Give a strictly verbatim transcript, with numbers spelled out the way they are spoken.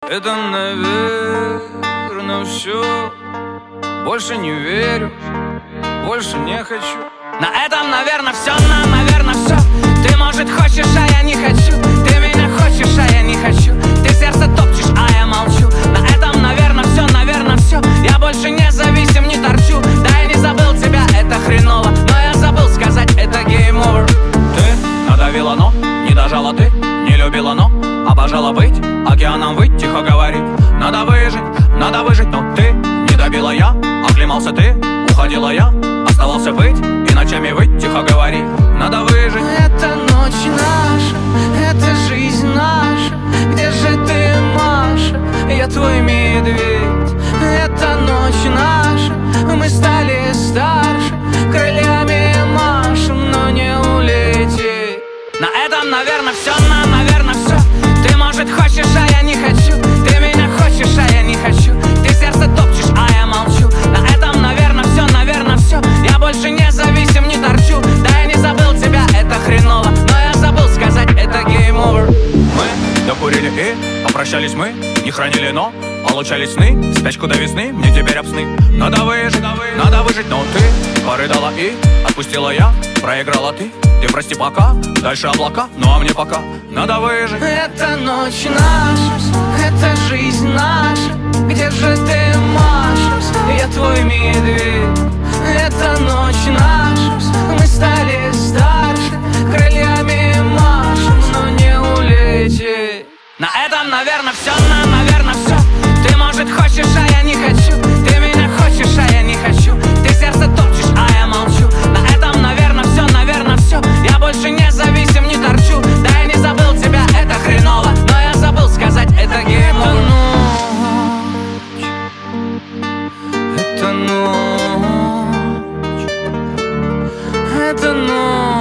Это, наверное, все. Больше не верю, больше не хочу. На этом, наверное, все, на, наверное, все. Ты, может, хочешь, а я не хочу. Ты меня хочешь, а я не хочу. Ты сердце топчешь, а я молчу. На этом, наверное, все, наверное, все. Я больше не зависим, не торчу. Да, я не забыл тебя, это хреново. Но я забыл сказать, это game over. Ты надавила, но не дожала, ты не любила, но обожала быть океаном, выть, тихо говорить. Надо выжить, надо выжить, но ты не добила, я оклемался, ты уходила, я оставался быть и ночами выть, тихо говорить. Надо выжить. Это ночь наша, это жизнь наша. Где же ты, Маша? Я твой медведь. Это ночь наша, мы стали старше. Крыльями машем, но не улететь. На этом, наверное, все, на, наверное, все. Ты, может, хочешь, а я не хочу. Ты меня хочешь, а я не хочу. Ты сердце топчешь, а я молчу. На этом, наверное, все, наверное, все. Я больше не зависим, не торчу. Да, я не забыл тебя, это хреново. Но я забыл сказать, это game over. Мы докурили и попрощались мы. Не хранили, но получались сны. В спячку до весны, мне теперь об сны. Надо выжить, надо выжить, но ты порыдала и отпустила я. Проиграла ты, ты прости пока. Дальше облака, ну а мне пока надо выжить. Это ночь наша, это жизнь наша. Где же ты, Маша? Я твой медведь. Это ночь наша, мы стали старше. Крыльями машем, но не улететь. На этом, наверное, все, на, наверное, все. Ты, может, хочешь, а я не хочу. Ты меня хочешь, а я не хочу. Ты сердце топчешь, а я молчу. На этом, наверное, все, наверное, все. Я больше не зависим, не торчу. Да, я не забыл тебя, это хреново. Но я забыл сказать, это game over. Это ночь, это ночь.